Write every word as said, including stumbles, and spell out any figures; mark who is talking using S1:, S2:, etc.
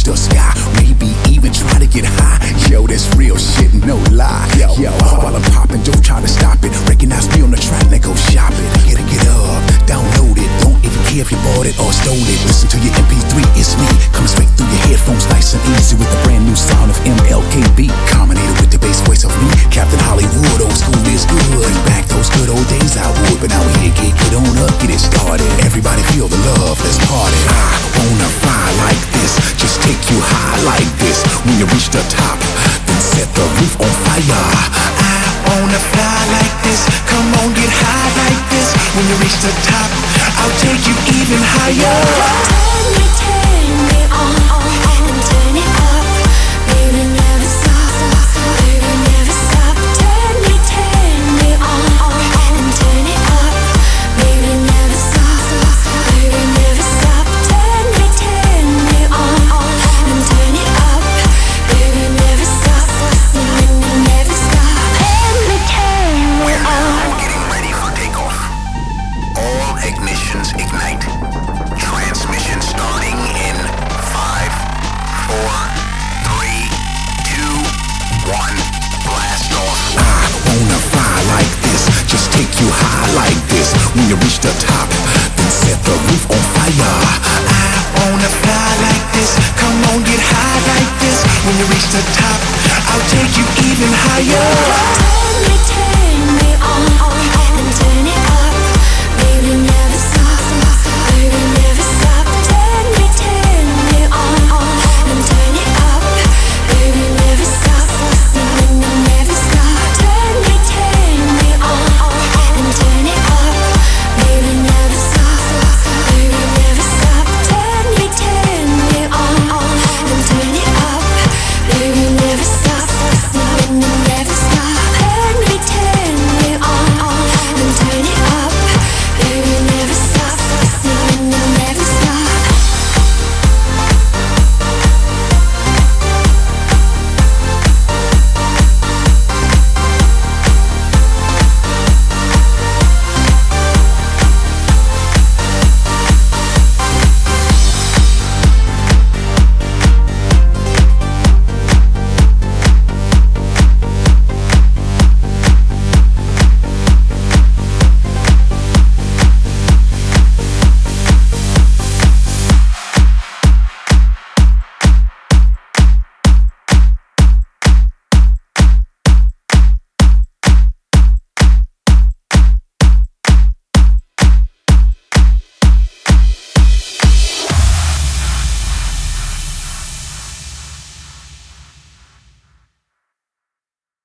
S1: the sky, maybe even try to get high. Yo, that's real shit, no lie. Yo, yo, while I'm popping, don't try to stop it. Recognize me on the track, let go shop it. Get it, get up, download it. Don't even care if you bought it or stole it. Listen to your M P three, it's me. Coming straight through your headphones, nice and easy with the brand new sound of M L K B. Combinated with the bass voice of me, Captain Hollywood. Old school is good. Bring back those good old days I would, but now we here, get, get on up, get it started. Everybody feel the love, let's party. I wanna fly like this, just take you high like this. When you reach the top, then set the roof on fire. I wanna fly like this, come on get high like this. When you reach the top, I'll take you even higher.
S2: Turn me, turn me on, on, and turn it up. Baby, never stop, baby, never stop. Turn me, turn me on, on, and turn it up. Baby, never stop, baby, never stop. Turn me, turn me on, on, and turn it up. Baby, never stop, never stop. Turn me, turn me on.
S3: Getting ready for takeoff. All ignitions ignite. Transmission starting in five, four, three, two, one. Blast off.
S1: I wanna fly like this, just take you high like this. When you reach the top, then set the roof on fire. I wanna fly like this, come on get high like this. When you reach the top, I'll take you even higher.
S2: Turn me, turn